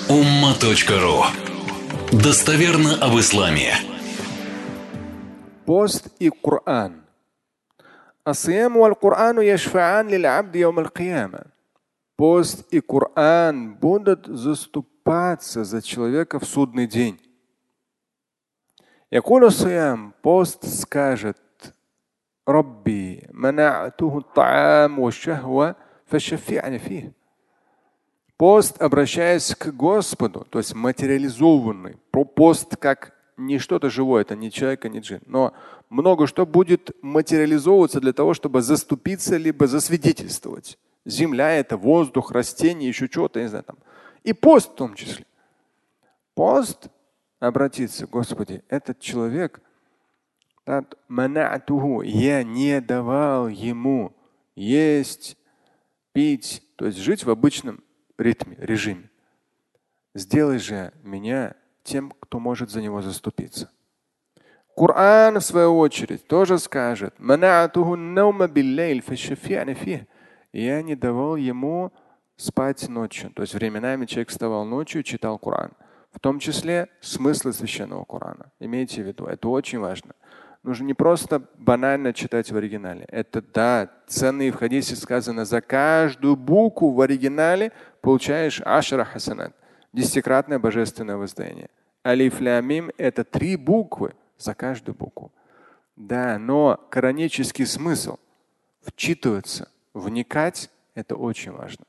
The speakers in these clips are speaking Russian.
umma.ru. Достоверно об исламе. Пост и Коран. Асиям валь Корану яшфаан лиль абди яум аль-кияма. Пост и Коран будут заступаться за человека в судный день. Якулу сиям, пост скажет: Рабби, мана'туху ат-та'ам ва шахва фашаффи'ни фих. Пост, обращаясь к Господу, то есть материализованный. Пост как не что-то живое, это не человека, не джин. Но много что будет материализовываться для того, чтобы заступиться либо засвидетельствовать. Земля это, воздух, растения, еще что-то, не знаю, там. И пост в том числе. Пост обратиться: Господи, этот человек, я не давал ему есть, пить, то есть жить в обычном режиме. Сделай же меня тем, кто может за него заступиться. Коран, в свою очередь, тоже скажет: я не давал ему спать ночью. То есть временами человек вставал ночью и читал Коран. В том числе смыслы священного Корана. Имейте в виду, это очень важно. Нужно не просто банально читать в оригинале. Это да, ценные в хадисе сказано: за каждую букву в оригинале получаешь ашра хасанат, 10-кратное божественное воздаяние. Алиф лям мим — это 3 буквы за каждую букву. Да, но коранический смысл, вчитываться, вникать — это очень важно.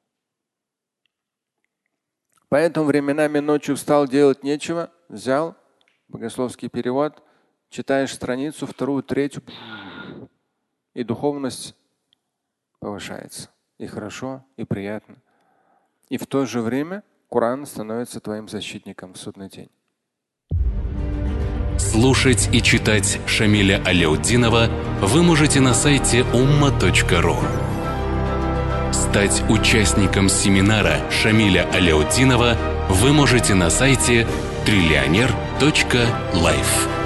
Поэтому временами ночью встал, делать нечего, взял богословский перевод, читаешь страницу, 2-ю, 3-ю, и духовность повышается. И хорошо, и приятно. И в то же время Коран становится твоим защитником в судный день. Слушать и читать Шамиля Аляутдинова вы можете на сайте umma.ru. Стать участником семинара Шамиля Аляутдинова вы можете на сайте trillioner.life.